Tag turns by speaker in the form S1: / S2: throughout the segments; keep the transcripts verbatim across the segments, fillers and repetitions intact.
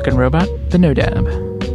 S1: Rockin' Robot, the No Dab.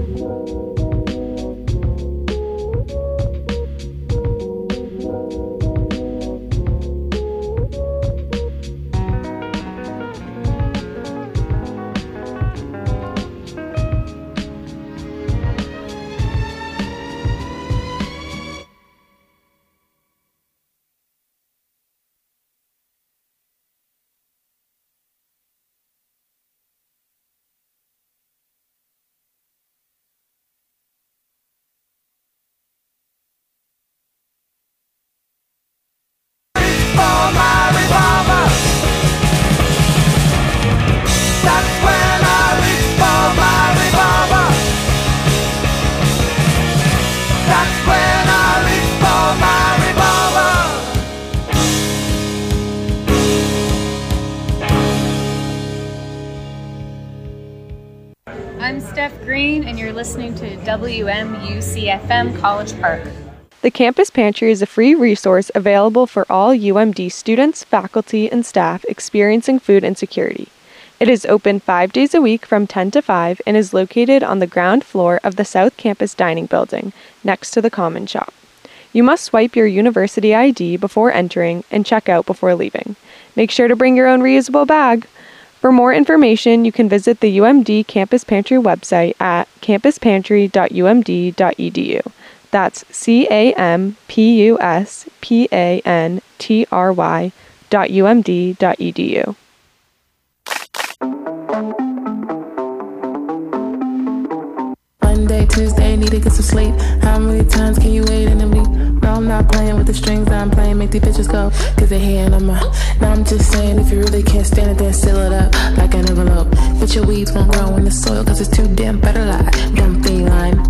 S2: I'm Steph Green, and you're listening to W M U C F M College Park.
S3: The Campus Pantry is a free resource available for all U M D students, faculty, and staff experiencing food insecurity. It is open five days a week from ten to five and is located on the ground floor of the South Campus Dining Building, next to the Common Shop. You must swipe your university I D before entering and check out before leaving. Make sure to bring your own reusable bag. For more information, you can visit the U M D Campus Pantry website at campus pantry dot u m d dot e d u. That's C A M P U S P A N T R Y dot U M D dot E D U.
S4: Monday, Tuesday, need to get some sleep. How many times can you wait in a week? No, I'm not playing with the strings, I'm playing, make these bitches go, cause they're here and I'm out. Now I'm just saying, if you really can't stand it, then seal it up like an envelope. But your weeds won't grow in the soil, cause it's too damn better like dumb feline.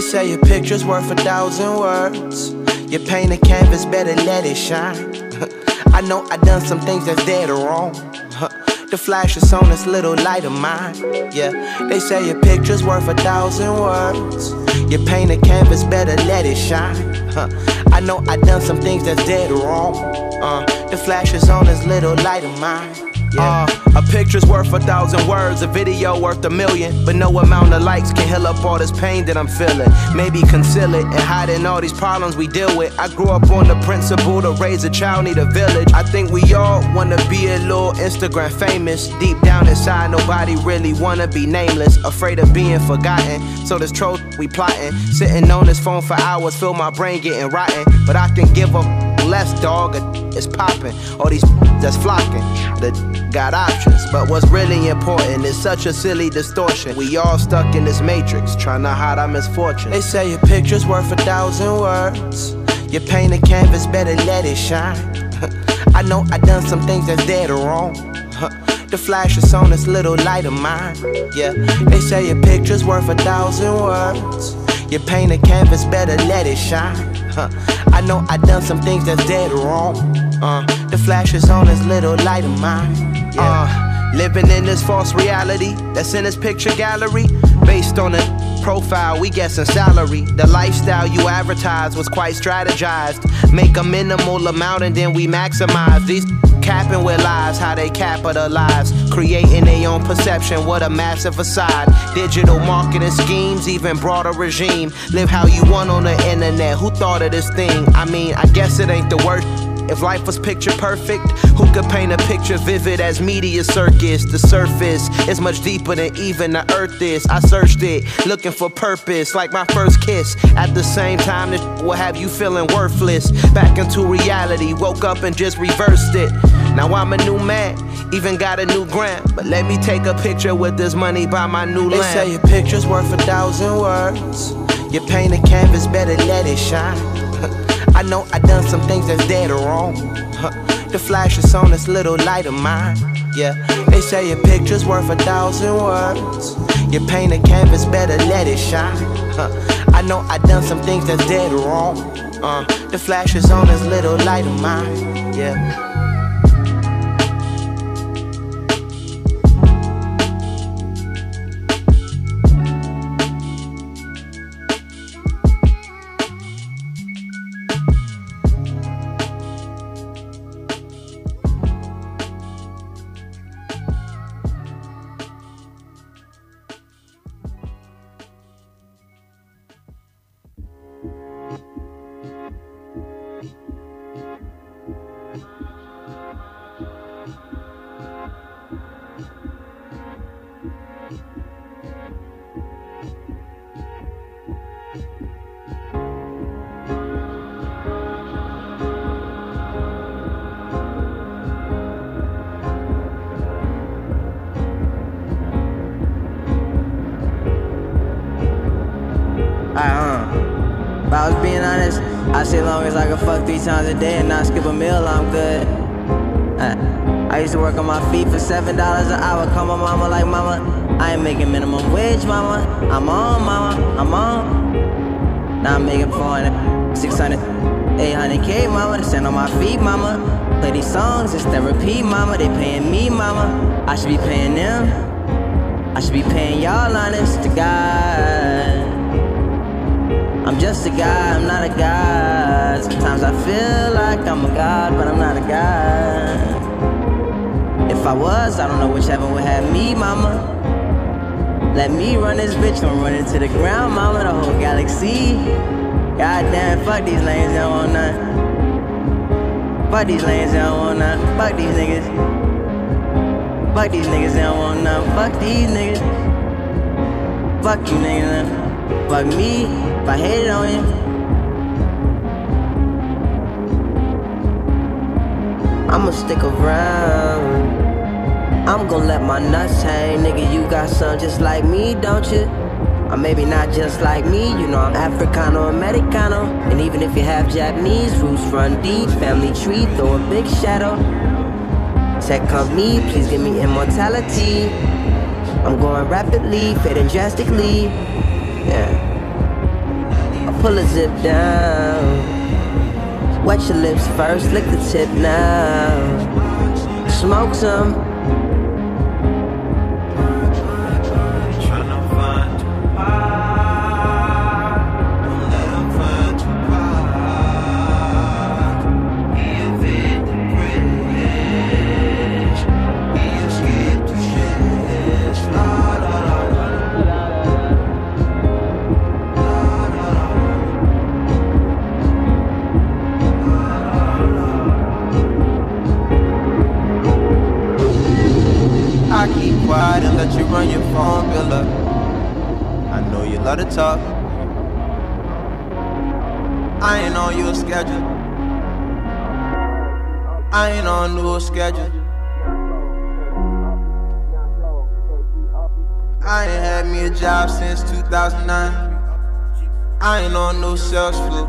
S1: say your picture's worth a thousand words. You paint a canvas, better let it shine. I know I done some things that's dead or wrong. The flash is on this little light of mine. Yeah, they say your picture's worth a thousand words. You paint a canvas, better let it shine. I know I done some things that's dead or wrong. Uh, the flash is on this little light of mine. Yeah. Uh, a picture's worth a thousand words, a video worth a million. But no amount of likes can heal up all this pain that I'm feeling. Maybe conceal it and hiding all these problems we deal with. I grew up on the principle to raise a child need a village. I think we all wanna be a little Instagram famous. Deep down inside, nobody really wanna be nameless. Afraid of being forgotten, so this troll we plotting. Sitting on this phone for hours, feel my brain getting rotten. But I can give up less, dog, it's popping. All these that's flocking, that got options. But what's really important is such a silly distortion. We all stuck in this matrix, trying to hide our misfortune. They say your picture's worth a thousand words. You paint a canvas, better let it shine. I know I done some things that's dead or wrong. The flash is on this little light of mine. Yeah, they say your picture's worth a thousand words. You paint a canvas, better let it shine. Huh. I know I done some things that's dead or wrong. Uh, the flash is on this little light of mine. Yeah. Uh, living in this false reality that's in this picture gallery. Based on a profile, we guessing salary. The lifestyle you advertise was quite strategized. Make a minimal amount and then we maximize. These capping with lies, how they capitalize. Creating their own perception, what a massive facade. Digital marketing schemes, even broader regime. Live how you want on the internet, who thought of this thing? I mean, I guess it ain't the worst. If life was picture perfect, who could paint a picture vivid as media circus? The surface is much deeper than even the earth is. I searched it, looking for purpose, like my first kiss. At the same time, this will have you feeling worthless. Back into reality, woke up and just reversed it. Now I'm a new man, even got a new gram. But let me take a picture with this money by my new lamp. They say your picture's worth a thousand words. You paint a canvas, better let it shine. I know I done some things that's dead or wrong. The flash is on this little light of mine. Yeah, they say your picture's worth a thousand words. You paint a canvas, better let it shine. I know I done some things that's dead or wrong. Uh, the flash is on this little light of mine. Yeah.
S5: If I was being honest, I say long as I can fuck three times a day and not skip a meal, I'm good. uh, I used to work on my feet for seven dollars an hour. Call my mama like, mama, I ain't making minimum wage, mama. I'm on, mama, I'm on. Now I'm making four hundred, six hundred, eight hundred K, mama, to stand on my feet, mama. Play these songs, it's therapy, mama. They paying me, mama. I should be paying them. I should be paying y'all, honest to God. I'm just a guy, I'm not a god. Sometimes I feel like I'm a god, but I'm not a god. If I was, I don't know which heaven would have me, mama. Let me run this bitch, don't run into the ground, mama. The whole galaxy. Goddamn, fuck these lanes, they don't want none. Fuck these lanes, they don't want none. Fuck these niggas. Fuck these niggas, they don't want none. Fuck these niggas. Fuck you niggas. Fuck me, if I hated on you. I'ma stick around. I'm gon' let my nuts hang. Nigga, you got some just like me, don't you? Or maybe not just like me, you know I'm Africano, Americano. And even if you have Japanese roots, run deep, family tree, throw a big shadow. Tech company, please give me immortality. I'm going rapidly, fading drastically. Yeah. pull a zip down. Wet your lips first, lick the tip now. Smoke some.
S1: I keep quiet and let you run your phone bill up. I know you love to talk. I ain't on your schedule. I ain't on no schedule. I ain't had me a job since two thousand nine. I ain't on no sales floor.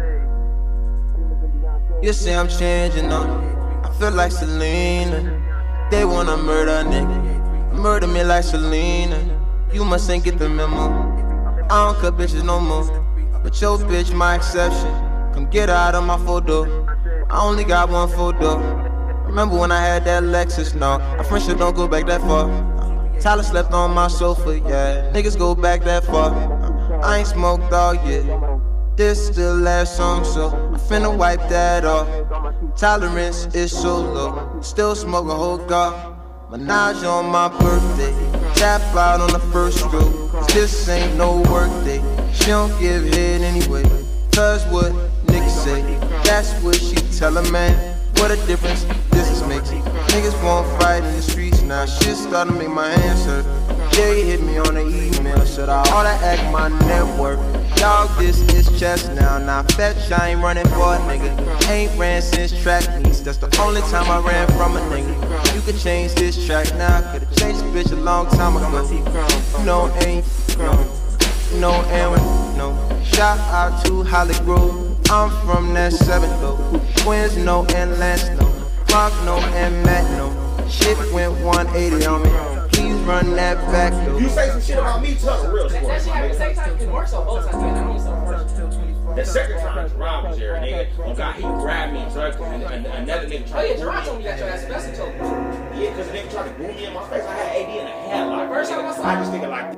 S1: You say I'm changing up. I feel like Selena. They wanna murder a nigga, murder me like Selena. You must ain't get the memo. I don't cut bitches no more, but your bitch my exception. Come get her out of my photo. I only got one photo. Remember when I had that Lexus? No, our friendship don't go back that far. Tyler slept on my sofa, yeah. Niggas go back that far. I ain't smoked all year. This still last song, so I finna wipe that off. Tolerance is so low, still smoke a whole gar. Menage on my birthday, tap out on the first stroke. Cause this ain't no work day. She don't give head anyway. Cause what niggas say, that's what she tell a man. What a difference this is making. Niggas won't fight in the streets now. Shit starting to make my hands hurt. Jay hit me on the email, said I oughta act my network. Dog, this is chess now. Now fetch, I ain't running for a nigga. Ain't ran since track meets. That's the only time I ran from a nigga. You could change this track now. Could've changed this bitch a long time ago. No, ain't no, no, and no. Shout out to Holly Grove. I'm from that seventh though. Twins, no, and Lance, no. Mark, no, and Matt, no. Shit went one eighty on me. Please run that back though.
S6: You say some shit about me, Tuck, real sport. That shit happened the same time. It works on both sides. The second time, Jerron was there, nigga. Oh God, he grabbed me, Drake, and, and another nigga tried to. Oh yeah, Jerron told me that your ass best told me. Yeah, because the nigga tried to boom me in my face. I had A D in the headlock. First time I saw I just thinking like.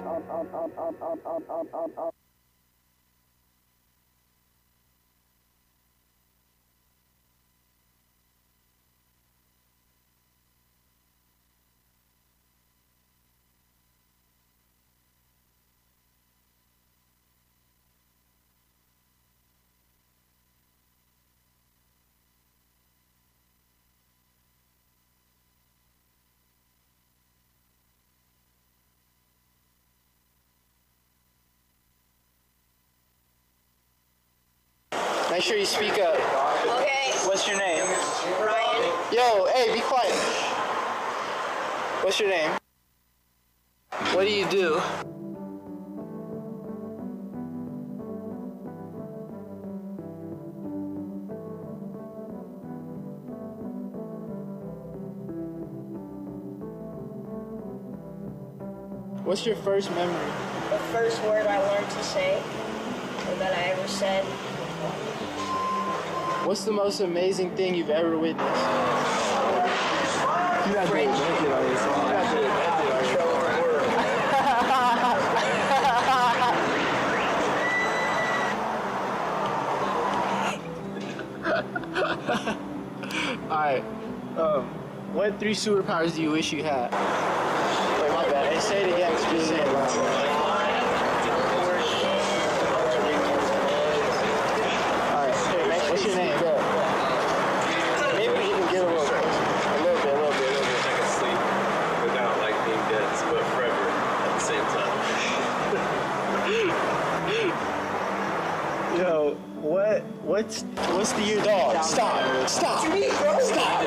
S7: Make sure you speak up.
S8: Okay.
S7: What's your name?
S8: Ryan.
S7: Yo, hey, be quiet. What's your name? What do you do? What's your first memory?
S8: The first word I learned to say, or that I ever said.
S7: What's the most amazing thing you've ever witnessed?
S8: French.
S7: Alright. Um, what three superpowers do you wish you had? Wait, my bad. Hey, say it again. Just say it loud. What's your name? Maybe we can get a little, a little bit, a little bit, a little bit.
S9: I can sleep without like being dead, but forever at the same time.
S7: Yo, what, what's, what's the your dog? Stop, stop, stop. Stop.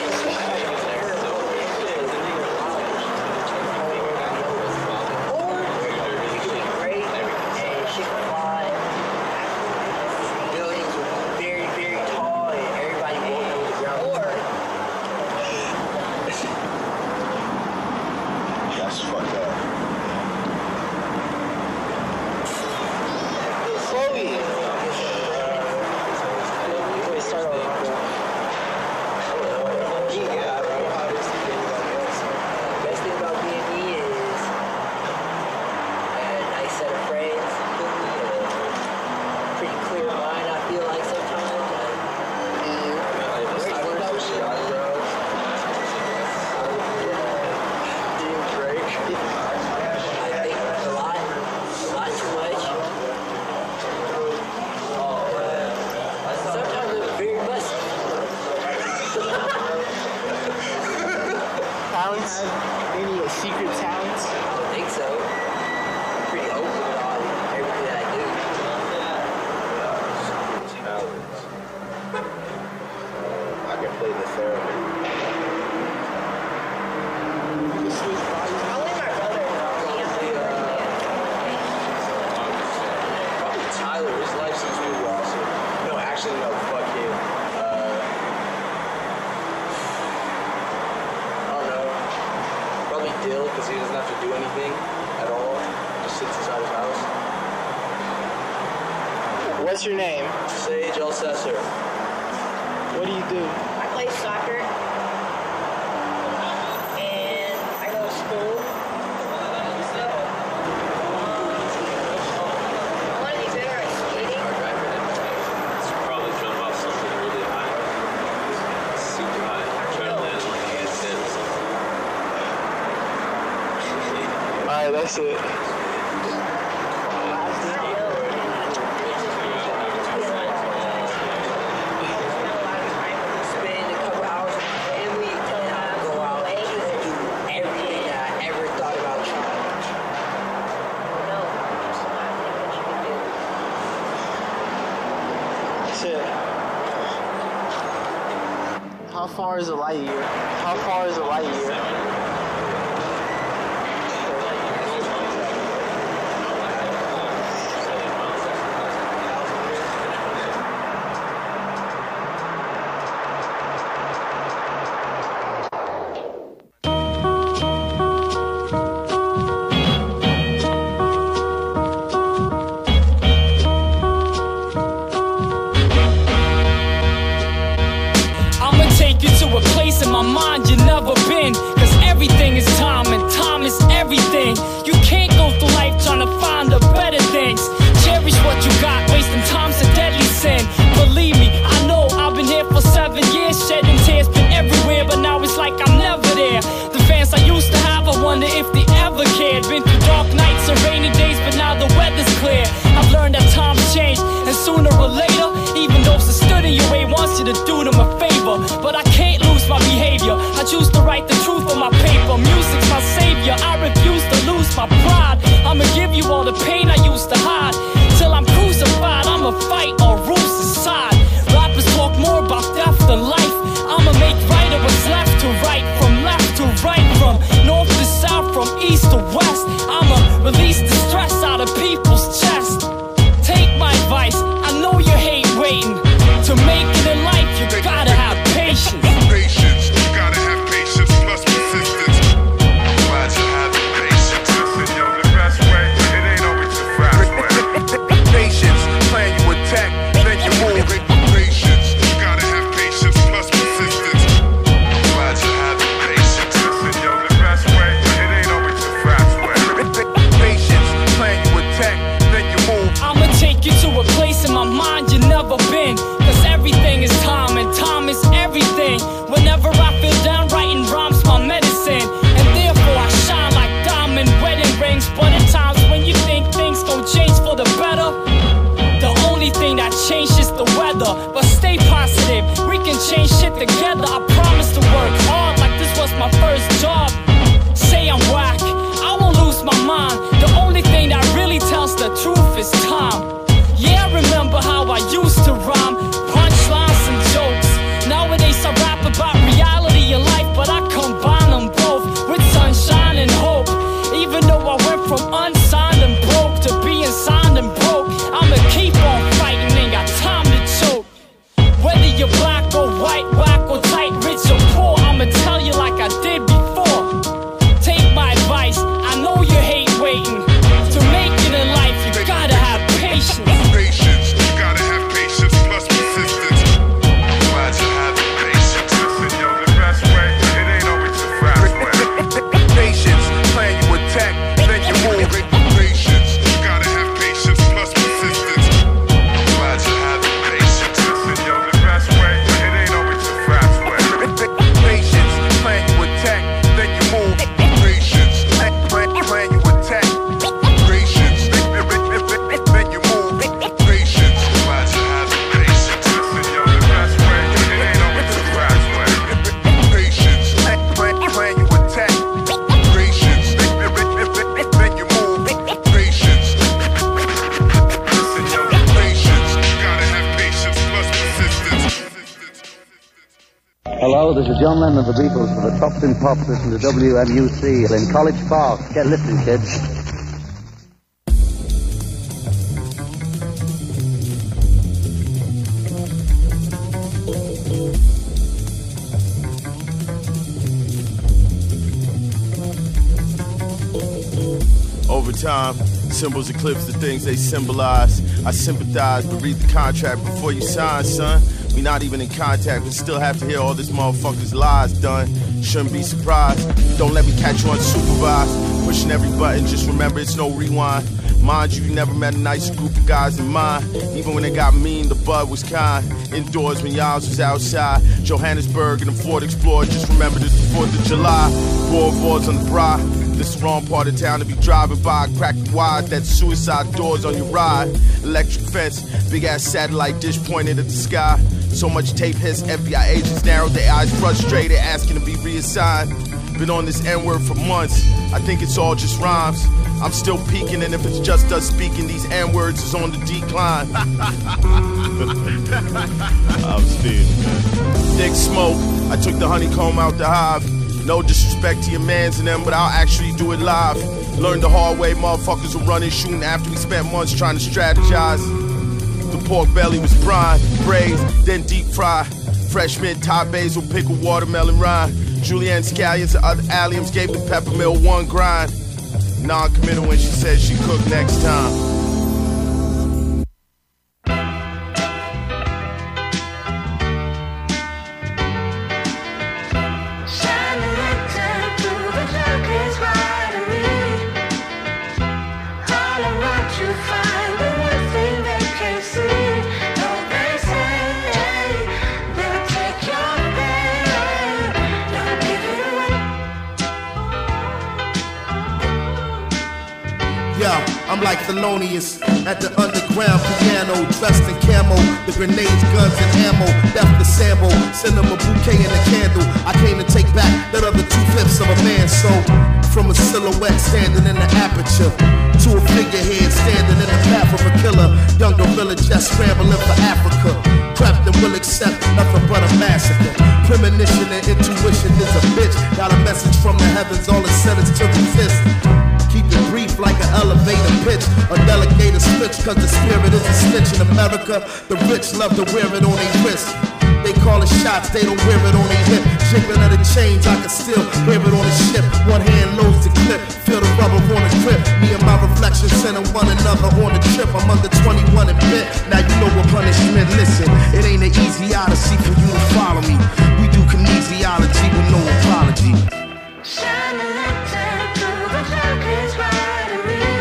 S9: That's fucked up.
S7: Chloe.
S9: play the theremin.
S8: Only my brother.
S9: Probably, uh, probably Tyler. His life seems really awesome. No, actually, no. Fuck him. Uh, I don't know. Probably Dill, because he doesn't have to do anything at all. Just sits inside his house.
S7: What's your name?
S9: Sage Alcesser.
S7: What do you do?
S8: I play soccer. And I go to school. So, um, one of these better at skating.
S9: Probably jump off something really high. Super high. Try to land like a handstand or something.
S7: Alright, that's it.
S5: Spend a couple hours with my family, go out and just do everything that I ever thought about trying.
S8: No, just not think that you can do.
S7: That's it. How far is a light year? How far is a light year?
S10: I'ma take you to a place in my mind you've never been. Cause everything is time and time is everything. You can't go through life trying to find the better things. Cherish what you got, wasting time's a deadly sin. Believe me, I know I've been here for seven years. Shedding tears, been everywhere, but now it's like I'm never there. The fans I used to have, I wonder if they ever cared. Been through dark nights and rainy days, but now the weather's clear. I've learned that times change, and sooner or later, even those that stood in your way wants you to do them a favor. But I can't lose my behavior. I choose to write the truth on my paper. Music's my savior. I refuse to lose my pride. I'ma give you all the pain I used to hide. Till I'm crucified, I'ma fight all rules aside. Rappers talk more about death than life. I'ma make right of what's left to right, from left to right, from north to south, from east to west. I'ma release the stress out of people's chest. Take my advice, I know you hate waiting. To make it in life, you gotta have patience.
S11: Patience, you gotta have patience plus persistence. I'm glad you had the patience. Listen, yo, the best way, it ain't always the fast way. Patience, plan you attack, then you move. Patience, you gotta have patience plus persistence. I'm glad you had the patience. Listen, yo, the best way, it ain't always the fast way. Patience, plan you attack, then you move.
S10: I'ma take you to a place in my mind you've never been. Cause everything is time and time is everything. Whenever I feel down, writing rhymes my medicine. And therefore I shine like diamond wedding rings. But at times when you think things gon' change for the better, the only thing that changed is the weather. But stay positive, we can change shit together. I promise to work hard like this was my first job. Say I'm whack, I won't lose my mind. The only thing that really tells the truth is time. Yeah, I remember how I used to rhyme, punchlines and jokes. Nowadays I rap about reality in life, but I combine them both with sunshine and hope. Even though I went from unsigned and broke to being signed and broke, I'ma keep on fighting, ain't got time to choke. Whether you're black or white, whack or tight,
S12: Hello, this is John Lennon of the Beatles for the Tops and Pops. Listen to W M U C in College Park. Get listening, kids.
S13: Over time, symbols eclipse the things they symbolize. I sympathize, but read the contract before you sign, son. We not even in contact, but still have to hear all this motherfucker's lies done. Shouldn't be surprised. Don't let me catch you unsupervised. Pushing every button, just remember it's no rewind. Mind you, you never met a nice group of guys in mine. Even when they got mean, the bud was kind. Indoors when y'all was outside. Johannesburg and the Ford Explorer, just remember this the fourth of July. War boards on the bra. This the wrong part of town to be driving by. Crack the wires, that suicide doors on your ride. Electric fence, big ass satellite dish pointed at the sky. So much tape hits, F B I agents narrowed their eyes, frustrated, asking to be reassigned. Been on this N-word for months, I think it's all just rhymes. I'm still peeking, and if it's just us speaking, these N-words is on the decline. I'm Steve, man. Thick smoke, I took the honeycomb out the hive. No disrespect to your mans and them, but I'll actually do it live. Learned the hard way, motherfuckers were running, shooting after we spent months trying to strategize. The pork belly was brine, braised, then deep fried. Fresh mint, top basil, pickle, watermelon rind. Julienne scallions and other alliums gave the peppermill one grind. Non-committal when she said she cook next time.
S14: I'm like Thelonious at the underground piano, dressed in camo, the grenades, guns, and ammo, left the sample, send them a bouquet and a candle. I came to take back that other two-fifths of a man's soul. From a silhouette standing in the aperture to a figurehead standing in the path of a killer. Young gorilla just scrambling for Africa. Prepped and will accept nothing but a massacre. Premonition and intuition is a bitch. Got a message from the heavens, all it said is to resist. Keep it brief like an elevator pitch. A delegator switch, cause the spirit is a snitch in America. The rich love to wear it on their wrist. They call it shots, they don't wear it on their hip. Jiggling of the chains, I can still hear it on the ship. One hand loads the clip, feel the rubber on the grip. Me and my reflection sending one another on the trip. I'm under twenty-one and bit, now you know what punishment. Listen, it ain't an easy odyssey for you to follow me. We do kinesiology with no apology.
S15: Shine a lantern through the darkest right of me.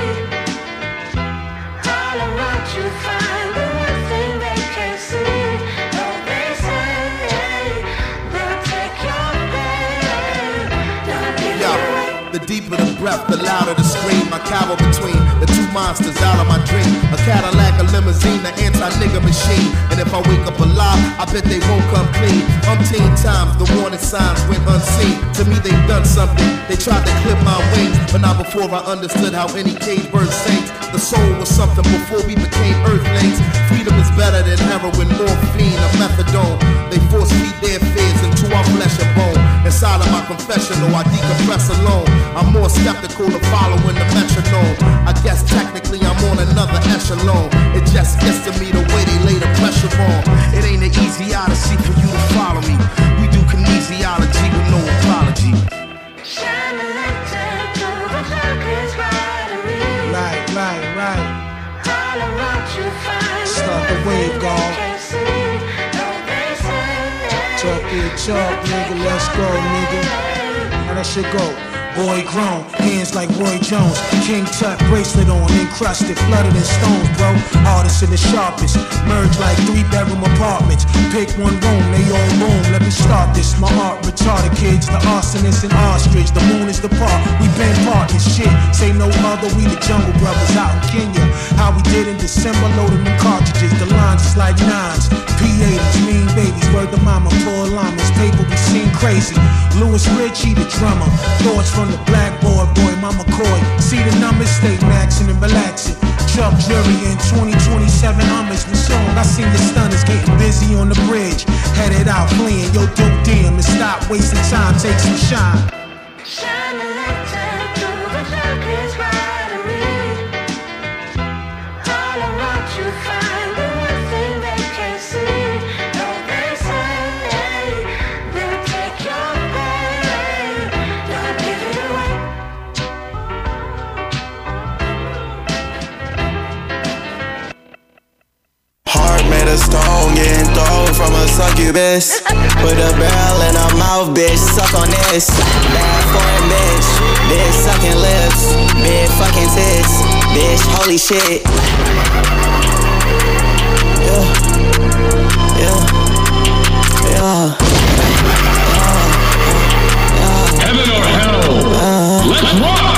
S15: All around you find the one thing they can't see. Though they say they'll take your pain, don't give
S14: Yo,
S15: it away.
S14: the deeper the breath, the louder the scream. I cower between the two monsters out of my dream. A Cadillac, a limousine, an anti-nigga machine. And if I wake up alive, I bet they won't come clean. Umpteen times, the warning signs went unseen. To me, they've done something. They tried to clip my wings, but not before I understood how any cage bird sings. The soul was something before we became earthlings. Freedom is better than heroin, morphine, or methadone. They force feed their fears into our flesh and bone. Inside of my confessional, I decompress alone. I'm more skeptical of following the metronome. I guess technically I'm on another echelon. It just gets to me the way they lay the pressure on. It ain't an easy odyssey for you to follow me. We do kinesiology with no apology.
S15: Shine a lantern through the darkest right of me.
S16: Right, right, right.
S15: All around you find
S16: Start the wave,
S15: they
S16: God.
S15: can't see. Though they say
S16: Talk your talk, nigga. Let's go, nigga. How that shit go? Boy grown, hands like Roy Jones. King Tut bracelet on, encrusted, flooded in stones, bro. Artists in the sharpest, merge like three bedroom apartments. Pick one room, they all room. Let me start this. My art retarded kids, the arsonist and ostrich. The moon is the park, we been partners. Shit, say no other. We the Jungle Brothers out in Kenya. How we did in December, loading them cartridges. The lines is like nines. P eighties, mean babies, word to mama, poor llamas. Paper we seen crazy. Louis Ritchie, the drummer. Thoughts from the blackboard, boy, Mama Coy. See the numbers, stay maxing and relaxing. Chuck Jury in twenty twenty-seven Hummers with song. I seen the stunners getting busy on the bridge. Headed out fleeing, yo, dope damn, and stop wasting time, take some shine.
S15: Shine a light through the darkest light of me. All around you find the one thing they can't see. Don't they say they'll take your pain, don't give it away.
S17: Heart made of stone, getting thrown from a succubus. Put a barrel in her mouth, bitch, suck on this. Bad foreign bitch, bitch sucking lips. Big fucking tits, bitch, holy shit. Yeah, yeah, yeah.
S15: Heaven or hell, let's rock!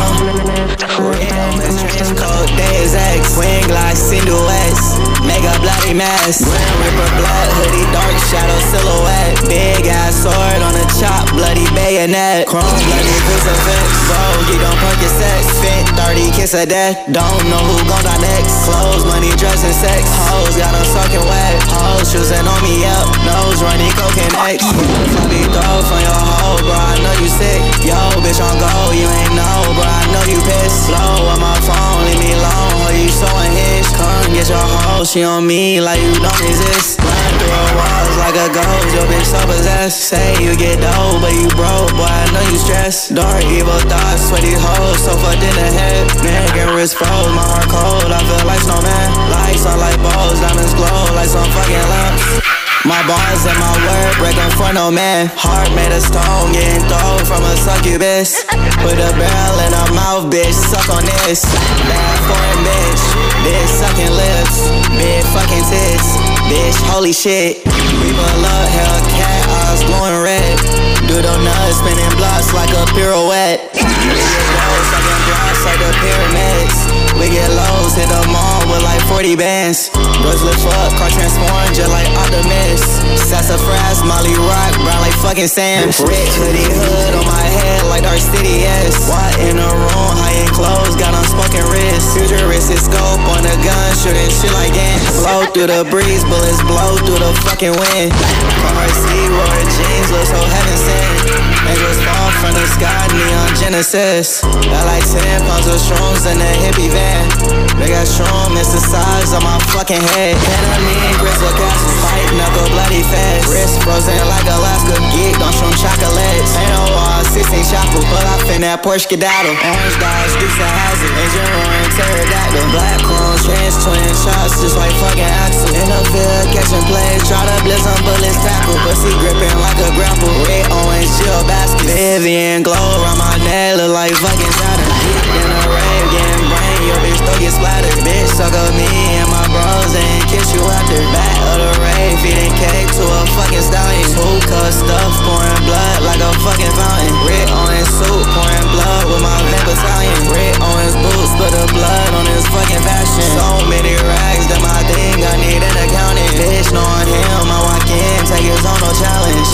S17: Trench coat, Days X, wing like silhouettes. Make a bloody mess. Grim Reaper blood, hoodie, dark shadow silhouette. Big ass sword on a chop, bloody bayonet. Chrome bloody crucifix. Bogey, don't perk your sex. Fit thirty, kiss of death. Don't know who gon' die next. Clothes, money, dress, and sex. Hoes got them soaking wet. Hoes choosing on me up. Nose running, coke and X. Floppy throw from your hoe, bro. I know you sick. Yo, bitch on go, you ain't know, bro. I know you pissed. Slow on my phone, leave me alone. Or you so unhinged. Come get your hoe, she on me like you don't exist. Run through her walls like a ghost. Your bitch so possessed. Say you get dough, but you broke, boy. I know you stressed. Dark evil thoughts, sweaty hoes, so fucked in the head. Neck and wrist froze, my heart cold. I feel like snowman. Lights on like balls, diamonds glow like some fucking lamps. My bars and my word breaking for no man. Heart made of stone, getting thrown from a succubus. Put a barrel in her mouth, bitch, suck on this. Bad foreign bitch, bitch sucking lips. Big fucking tits, bitch, holy shit. People love Hellcat, eyes glowing red. Do the nuts, spinning blocks like a pirouette. We get lows, sucking blocks like the pyramids. We get lows, hit the mall with like forty bands. Bros lift up, car transform just like Optimus. Sassafras, Molly Rock, brown like fucking sand. Rick hoodie hood on my head like Dark City, yes. What in the room, high end clothes, got unspoken wrist. Futuristic scope on the gun, shooting shit like ants. Blow through the breeze, bullets blow through the fucking wind. Car seat, roar jeans, look so heaven sent. Angels fall from the sky, neon Genesis. Got like ten pounds of shrooms in a hippie van. They got shroom, it's the size of my fucking head. Enemy, Grizzle castles, fight, knuckle, bloody fast. Wrist frozen like Alaska, geek on shroom chocolates. Ain't no wall, sixteen chapel, pull off in that Porsche skedaddle. Orange Dodge, Dukes of Hazzard, engine roaring, pterodactyl. Black chrome, trans twin shots, just like fucking Axel. In the field, catching plays, try to blitz on bullets, tackle. Pussy gripping like a grapple. Red, orange, chill basket. Vivian glow around my neck, look like fucking Saturn. Deep in a rave, getting brain, your bitch throw get splattered. Bitch, suck up me and my bros and kiss you after. Back of the rave, feeding cake to a fucking stallion. Two cups stuff, pouring blood like a fucking fountain. Red orange suit, pouring blood with my Van battalion. Red orange boots, put the blood on his fucking fashion. So many rags that my thing, I need an accountant. Bitch, knowing him, I walk in, take his own no challenge.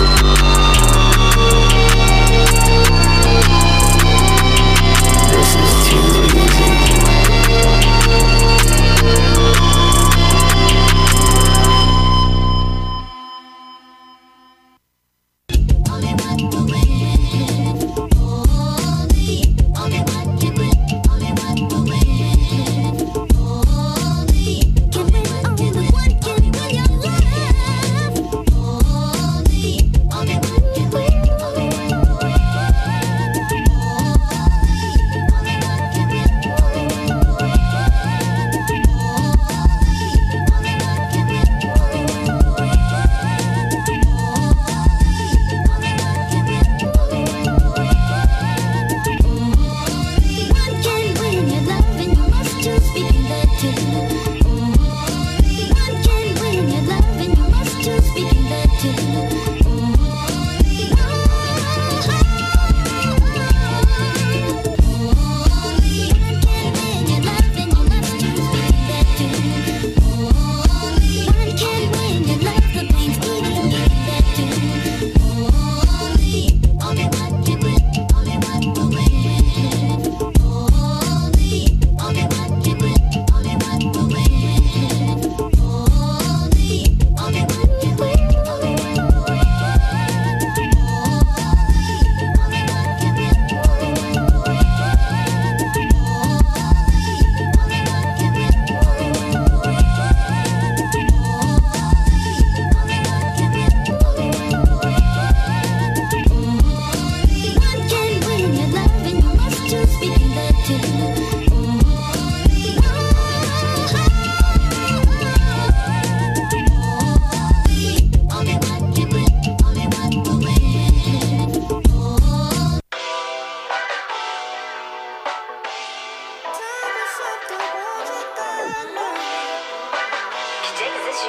S17: This is too easy.
S15: Can we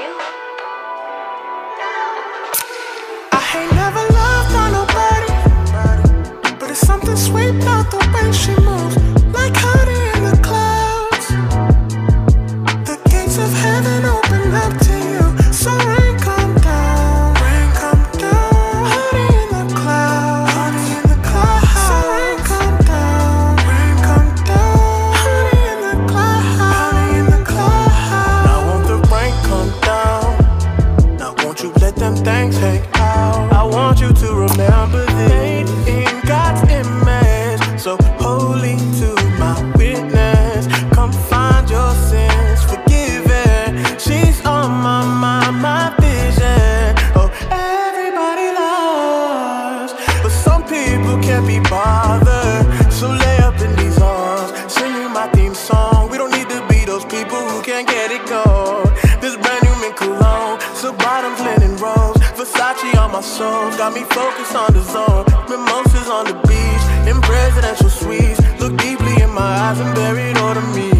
S15: I ain't never loved on nobody, but it's something sweet about the way she moves, like honey in the clouds. The gates of heaven open up to you, so rain come down, rain come down. Honey in the clouds, honey in the clouds. So rain come down, rain come down. Honey in the clouds, honey in the clouds.
S7: Now won't the rain come down? Now won't you let them things hang out? I want you to remember this in God's image, so holy to my witness. Come find your sins forgiven. She's on my mind, my vision. Oh, everybody loves, but some people can't be bothered. So lay up in these arms, sing you my theme song. We don't need to be those people who can't get it gone. This brand new mint cologne, so bottoms, linen rolls, Versace on my soul, got me focused on the zone. Mimosas on the beach, in presidential suites. Look deeply in my eyes and buried all of me.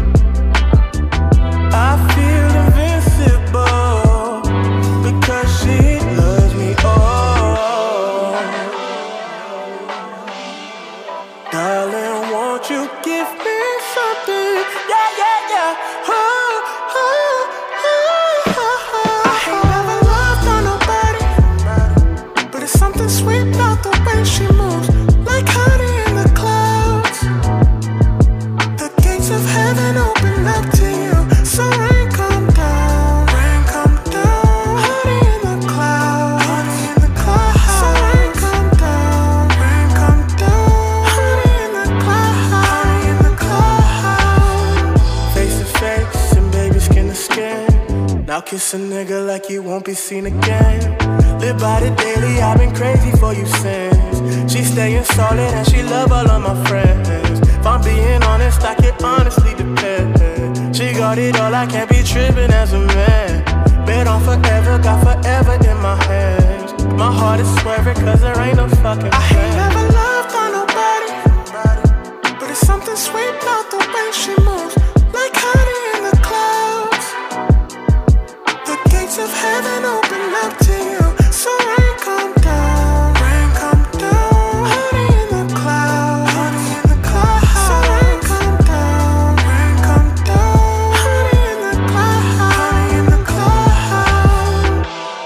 S7: I feel invincible because she loves me. Oh, darling, won't you give me something? Yeah, yeah, yeah. Oh, oh, oh, oh, oh.
S15: I ain't never loved on nobody, but it's something sweet about the way she moves, like honey in the clouds. The gates of heaven open up to you, so rain come down, rain come down. Honey in the clouds, honey in the clouds. So rain come down, rain come down. Honey in the clouds, honey in the clouds.
S7: Face to face and baby skin to skin. Now kiss a nigga like you won't be seen again. Live by the daily, I've been crazy for you since. She staying solid and she love all of my friends. If I'm being honest, I can honestly depend. She got it all, I can't be tripping as a man. Bet on forever, got forever in my hands. My heart is swerving cause there ain't no fucking
S15: I
S7: plan.
S15: ain't never loved on nobody, but it's something sweet about the way she moves, like honey in the clouds. The gates of heaven open up to you, so rain come down, rain come down. Honey in the clouds, honey in the clouds. So rain come down, rain come down. Honey in the clouds, honey in the clouds.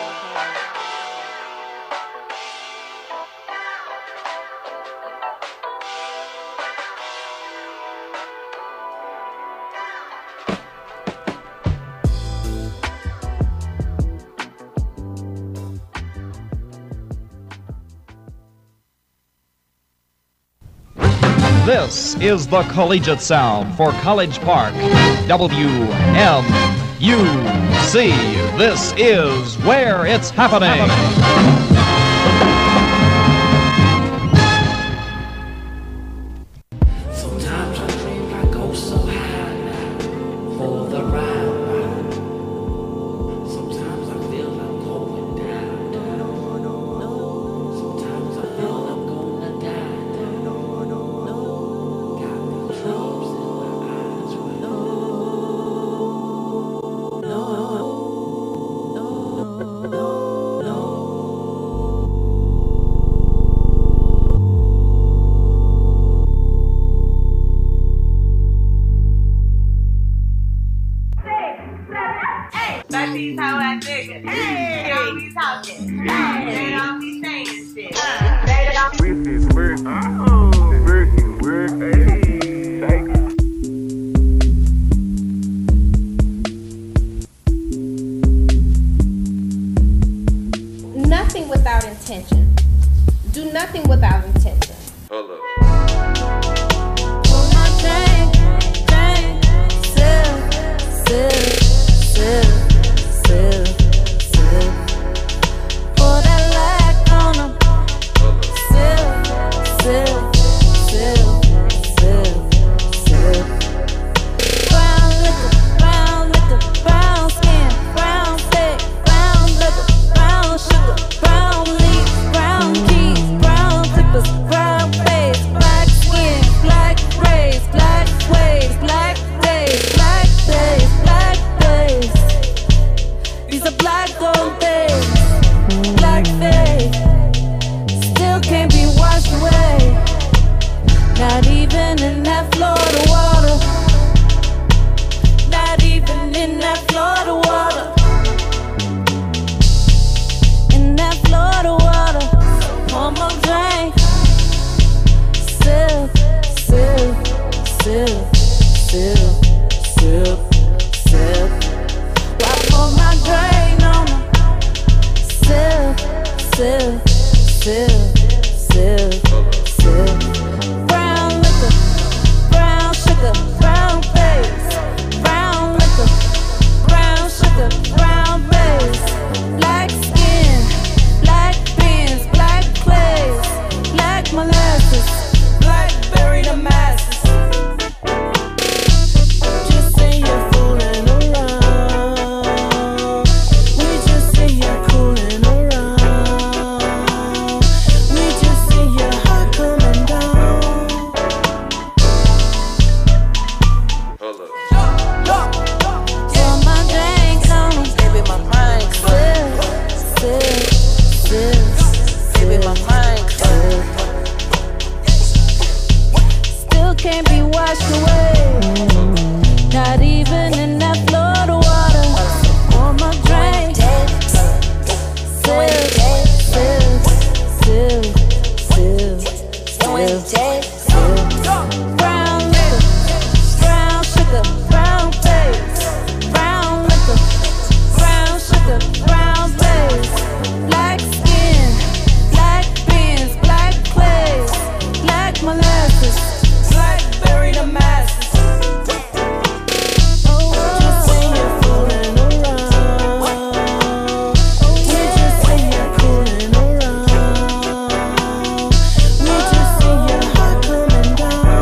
S18: This is the collegiate sound for College Park, W M U C. This is where it's happening.
S19: Sometimes I dream I go so high now for the ride. Sometimes I feel I'm going down, down. Sometimes I feel I'm gonna die. Troubles in my eyes, right? No, no, no, no.
S20: Like these hoe ass niggas. Hey, they don't be talking. Hey, they don't be saying shit. Uh, they don't.
S11: This is work. Oh, work is work. Hey, thank you.
S21: Nothing without intention. Do nothing without intention.
S11: Hold up.
S15: Brown keys, brown clippers, brown face, black skin.
S2: These are black gold things, black faith, still can't be washed away. Not even in that Florida water. Not even in that Florida water. In that Florida water. One more drink. Sip, sip, sip, sip, sip, sip. Wipe on my drain on me. Sip, sip, sip, sip, sip. Brown liquor, brown sugar, brown face. Brown liquor, brown sugar, brown base. Black skin, black beans, black clays, black molasses, blackberry the masses. Just sit here fooling around. We just sit here cooling around. We just sit here hot coming down.
S9: Hold up.
S2: For my drink on,
S5: Baby, my mind clear.
S2: sip, sip, sip,
S5: Baby, my mind clear.
S2: still can't be washed away. Not even in that Florida water. On my drink. Sip, sip, sip, sip, sip, sip. Brown liquor, brown sugar, brown face. Brown liquor, brown sugar, brown base. Black skin, black beans, black clays, black molasses, blackberry the masses. Just sit here fooling around. We just sit here cooling around. We just sit here hot coming down.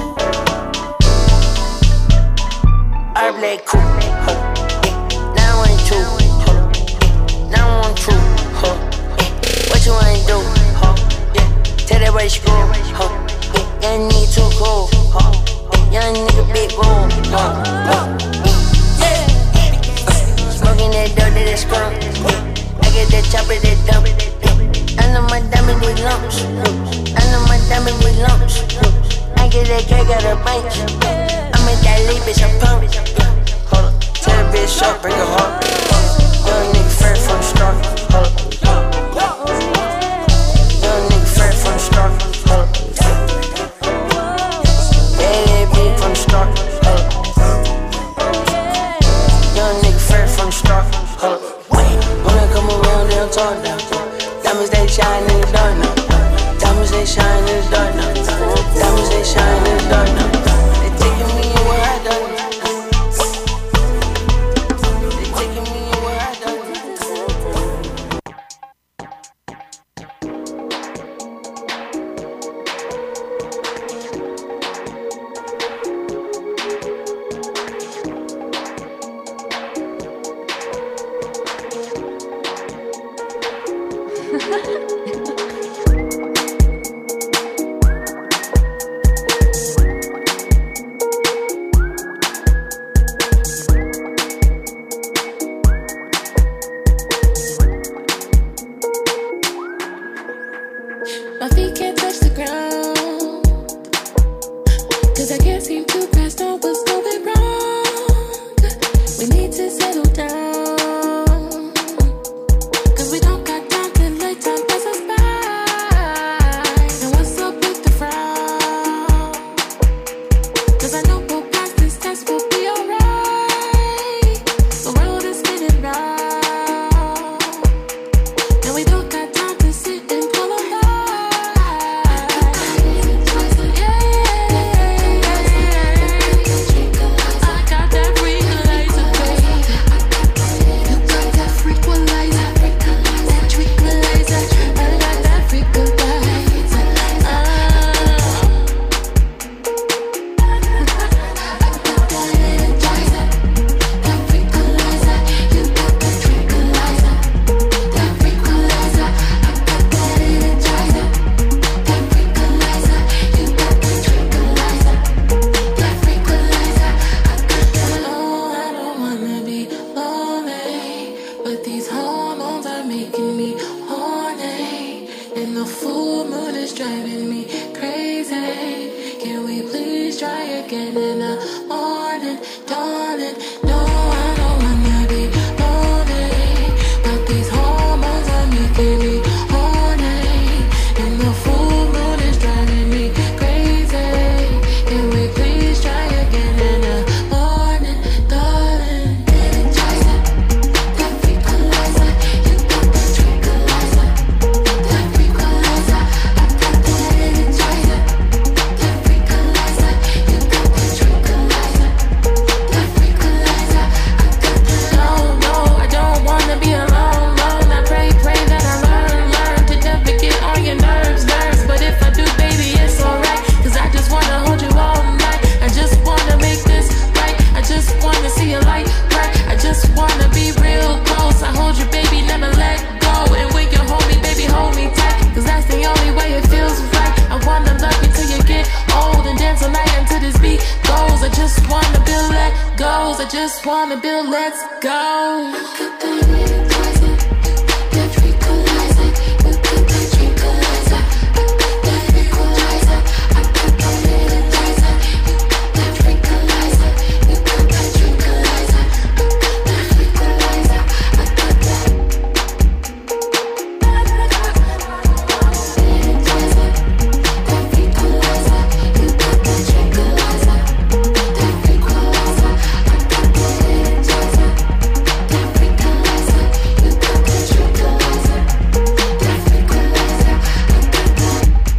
S5: I play cool, huh? Yeah. Now one two, huh? Yeah. Now one two, huh? Yeah. What you wanna do, huh? Yeah. Tell that way screw, huh? Yeah. Young nigga too cool, huh? Yeah. Young nigga big room, huh? Huh. Yeah. Smoking that dope that is skunk. Yeah. I get that chopper that dump. Yeah. I know my diamond with lumps. Yeah. I know my diamond with lumps. Yeah. I get that cake out of bank. I make that leap, bitch, I'm pumped. Hold up, tell that bitch up, bring her home. Young nigga fresh from the start. Hold up. Young nigga fresh from the start. Hold up. Yeah, that bitch from the start. Hold up. Young nigga fresh from the start. Hold up. When I come around, they don't talk now. Diamonds, they shine in the dark now. Diamonds, they shine in the dark now. Diamonds, they shine in the dark now. They taking me in where I done. They taking me in where I done.
S4: My feet can't touch the ground, 'cause I can't seem to grasp on what's going wrong. We need to settle down, 'cause we don't got time to let time pass us by. And what's up with the frown? 'Cause I know we'll pass this test, we'll be alright. The world is spinning round, and we don't got time to sit and pull a lie. Yeah. But these hormones are making me horny, and the full moon is driving me crazy. Can we please try again in the morning, darling? No, I don't wanna be lonely, but these hormones are making me horny, and the full moon is driving me crazy. Can we please try again in the morning, darling? Energizer, that frequencer, you got that tranquilizer, that frequencer, I got that energizer, that frequencer, you got that tranquilizer, that frequencer, I got that. No, no, I don't wanna be alone, alone. I pray, pray that I learn, learn to never get on your nerves, nerves. But if I do, baby, it's alright, 'cause I just wanna hold you all night. I just wanna make this right. I just wanna see a light bright. I just wanna be real close. I hold you, baby, never let go. And when you hold me, baby, hold me tight, 'cause that's the only way it feels right. I wanna love you till you get old and dance all night until this beat goes. I just wanna build let goes. I just wanna build let's go. Look at that energizer, that tranquilizer. Look at that tranquilizer, that equalizer. I got that energizer, that tranquilizer. You got that tranquilizer, that equalizer. I got that energizer, that equalizer. You got that tranquilizer, that equalizer. I got that energizer, that equalizer. You got that tranquilizer, that equalizer. I got that.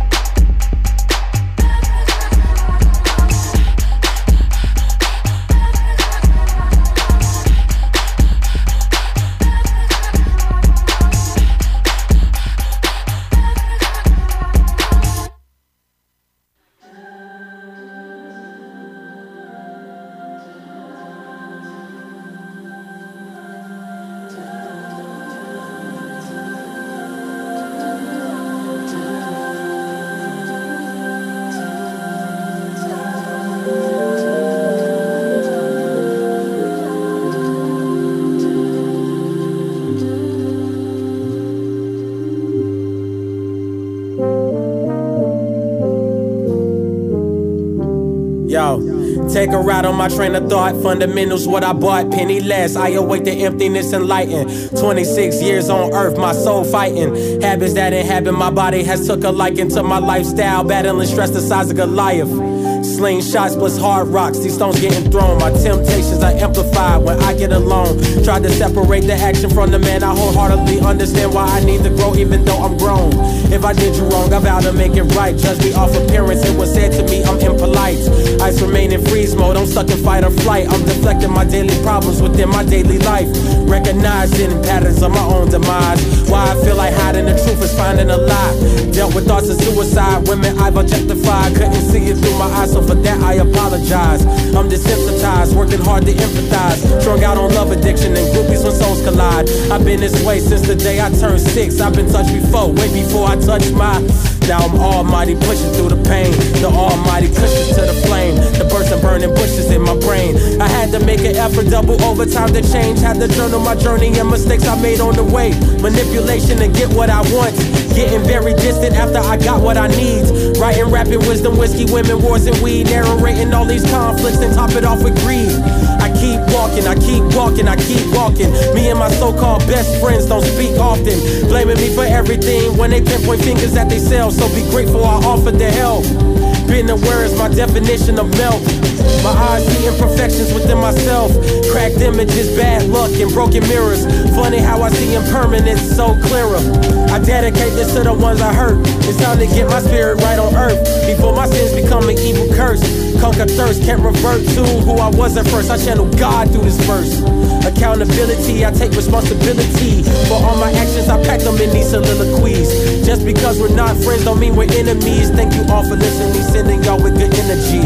S3: Yo, take a ride on my train of thought. Fundamentals, what I bought, penny less. I await the emptiness and lighten. twenty-six years on earth, my soul fighting. Habits that inhabit my body has took a liking to my lifestyle. Battling stress the size of Goliath. Slingshots plus hard rocks, these stones getting thrown. My temptations are amplified when I get alone. Tried to separate the action from the man. I wholeheartedly understand why I need to grow even though I'm grown. If I did you wrong, I vow to make it right. Judge me off appearance, it was said to me I'm impolite. Ice remain in freeze mode, I'm stuck in fight or flight. I'm deflecting my daily problems within my daily life. Recognizing patterns of my own demise. Why I feel like hiding the truth is finding a lie. Dealt with thoughts of suicide, women I've objectified. Couldn't see it through my eyes, so for that I apologize. I'm desensitized, working hard to empathize. Strung out on love addiction and groupies when souls collide. I've been this way since the day I turned six. I've been touched before, way before I touched my. Now I'm almighty pushing through the pain. The almighty cushions to the flame. The bursting burning bushes in my brain. I had to make an effort, double overtime to change. Had to journal my journey and mistakes I made on the way. Manipulation to get what I want. Getting very distant after I got what I need. Writing, rapping, wisdom, whiskey, women, wars, and weed. Narrating all these conflicts and top it off with greed. I keep walking, I keep walking, I keep walking. Me and my so-called best friends don't speak often. Blaming me for everything when they pinpoint fingers at themselves. So be grateful I offered the help. Being aware is my definition of milk. My eyes see imperfections within myself. Cracked images, bad luck, and broken mirrors. Funny how I see impermanence so clearer. I dedicate this to the ones I hurt. It's time to get my spirit right on earth before my sins become an evil curse. Conquer thirst, can't revert to who I was at first. I channel God through this verse. Accountability, I take responsibility for all my actions. I pack them in these soliloquies. Just because we're not friends don't mean we're enemies. Thank you all for listening, sending y'all with good energy.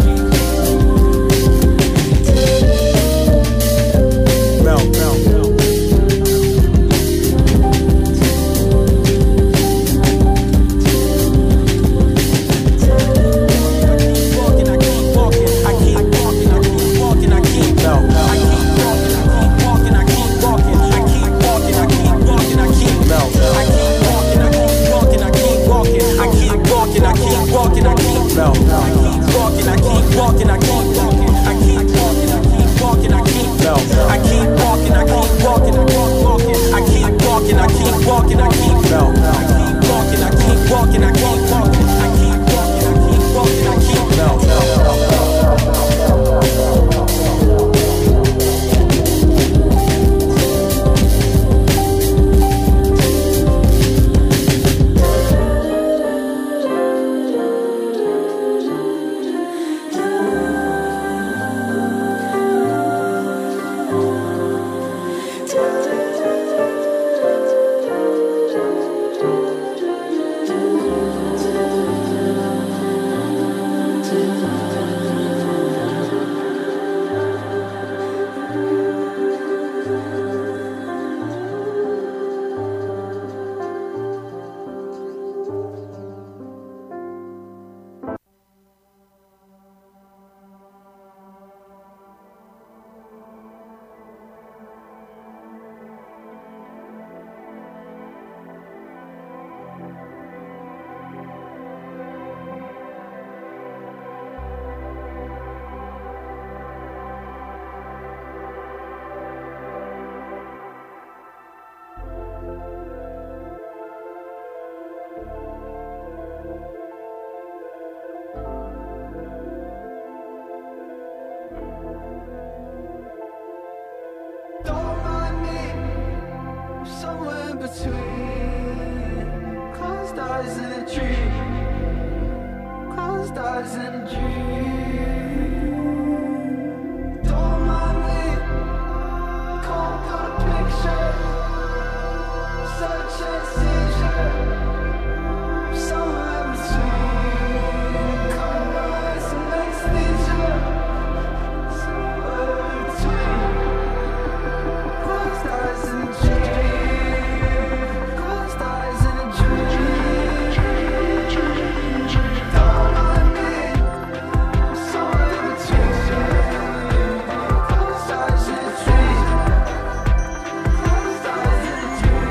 S3: Mel, Mel, Mel.
S1: between closed eyes and a dream, closed eyes and a dream. Don't mind me, cold cut picture, such a seizure, somewhere between cold eyes and anesthesia, somewhere between closed eyes and a dream, closed eyes and a dream. Don't mind me, I'm somewhere between closed eyes and a dream, closed eyes and a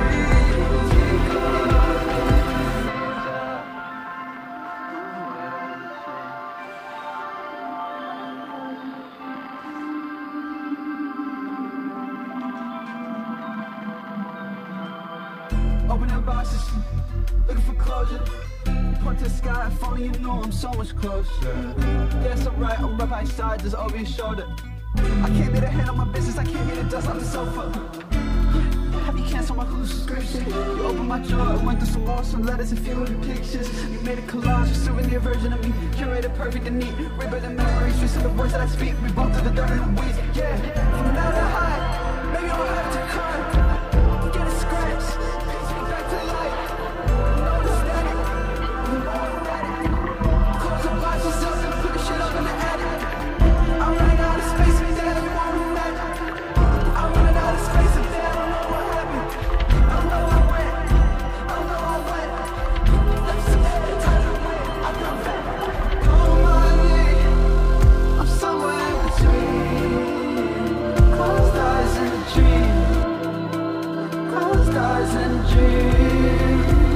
S1: open up boxes, looking for closure. Point to the sky, if only you knew I'm so much closer. Yeah, it's alright, I'm right by your side, just over your shoulder. I can't be the head on my business, I can't be the dust on the sofa. Have you canceled my Hulu subscription? You opened my drawer, went through some more, some letters and few of the pictures. You made a collage, a souvenir version of me, curated perfect and neat. Ribbon the memories, twisted the words that I speak. We both do the dirt and the weeds, yeah. From now to high, maybe I don't have to cry. Get a scratch, takes me back to life. No static, no automatic. Close the boxes up and put the shit up in the attic. I'm running out of space, and then everyone will imagine. I'm running out of space, and then I don't know what happened. I know I went, I know I went. Left some air, time to win, I come back. Don't mind me, I'm somewhere in between closed eyes and a dream, closed eyes and a dream.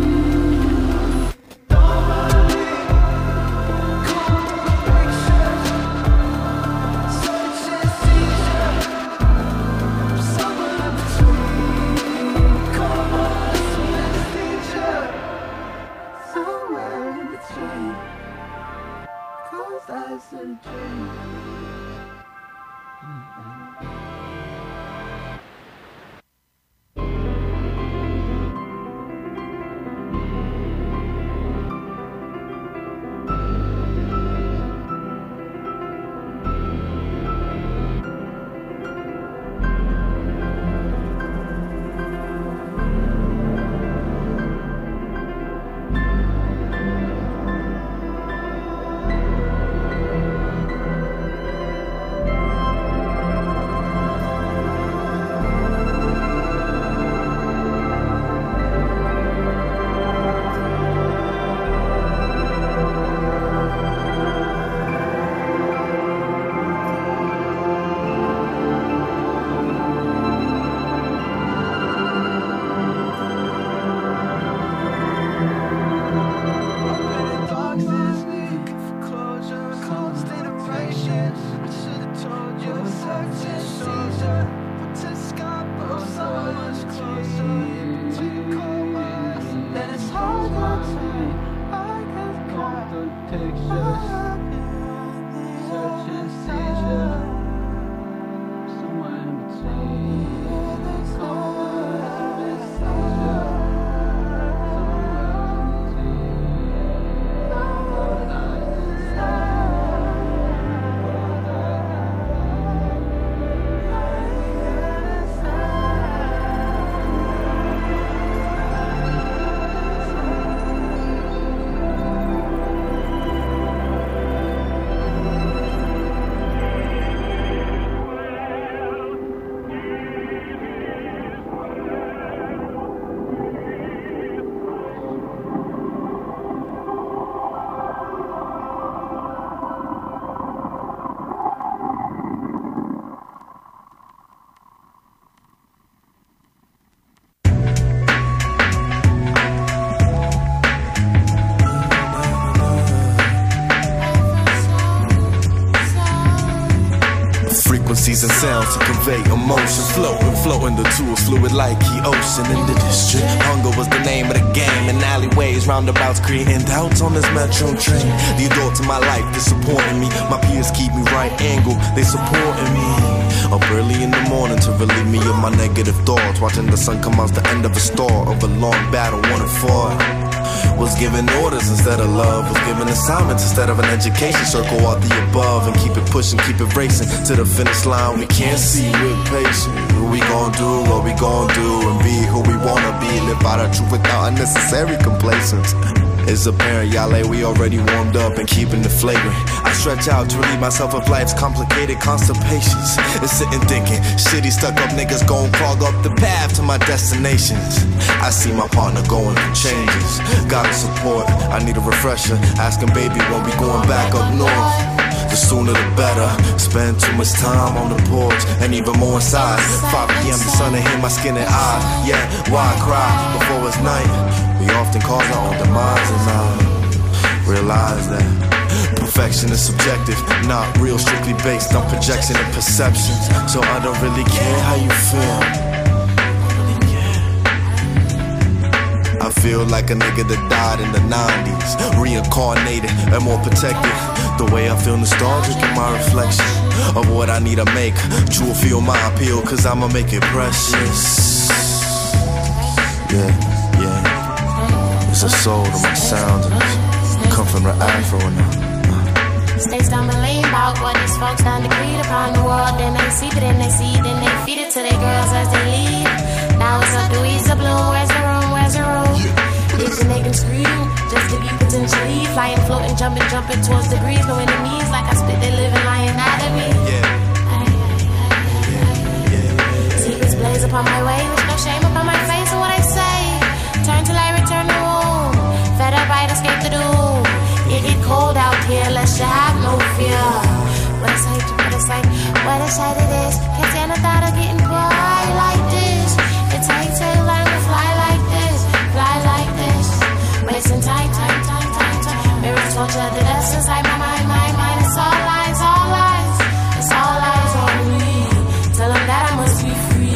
S1: Don't mind me, cold pictures, such a seizure, somewhere in between, come on, some anesthesia, somewhere in between, closed eyes and a dream.
S22: Frequencies and sounds to convey emotions, flowing, flowing the tools, fluid like the ocean in the district. Hunger was the name of the game, in alleyways, roundabouts, creating doubts on this metro train. The adults in my life disappointing me, my peers keep me right angle, they supporting me. Up early in the morning to relieve me of my negative thoughts. Watching the sun come out the end of a store of a long battle won and fought. Was given orders instead of love. Was given assignments instead of an education. Circle all the above and keep it pushing, keep it racing to the finish line. We can't see with patience. What we gon' do, what we gon' do, and be who we wanna be. Live by the truth without unnecessary complacence. It's apparent, y'all, we already warmed up and keeping it flagrant. I stretch out to relieve myself of life's complicated constipations. And sitting thinking, shitty stuck up niggas gon' clog up the path to my destinations. I see my partner going through changes. Gotta support, I need a refresher. Asking baby when we going back up north. The sooner the better. Spend too much time on the porch and even more inside. five p m the sun and hit my skin and eye. Yeah, why cry before it's night? We often cause our own demise, and I realize that perfection is subjective, not real, strictly based on projection and perceptions. So I don't really care how you feel. I feel like a nigga that died in the nineties, reincarnated and more protected. The way I feel nostalgic in my reflection of what I need to make true feel my appeal, cause I'ma make it precious. Yeah, yeah. There's a soul to my sound, and come from the Afro now.
S6: Stay stumbling about what these folks done decreed upon the world. Then they see it, then they see it, then they feed it to their girls as they leave. Now it's up to ease the bloom. Where's the room? Where's the room? If they make them scream, just to be potentially flying, floating, jumping, jumping towards the breeze. No enemies, like I spit their living lying out of me. Secrets blaze upon my way, with no shame upon my face. And what I say, turn till I return the womb. Fed up, I'd escape the doom. It get cold out here, let's you have no fear. What a sight, what a sight, what a sight it is. Can't stand the thought of getting quiet like this. It's how you say learn to fly like this, fly like this. Wasting time, time, time, time, time. Mirrors torture the dust inside my mind, my mind. It's all lies, all lies. It's all lies on me. Tell them that I must be free.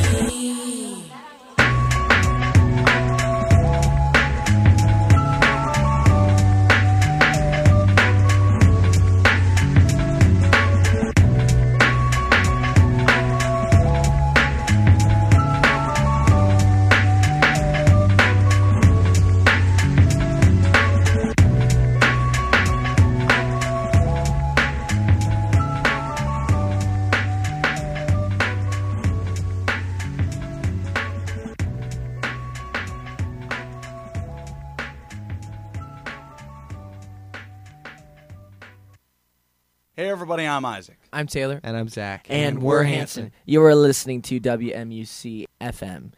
S8: Hey everybody, I'm Isaac.
S23: I'm Taylor.
S24: And I'm Zach.
S23: And, and we're Hanson. You are listening to W M U C F M.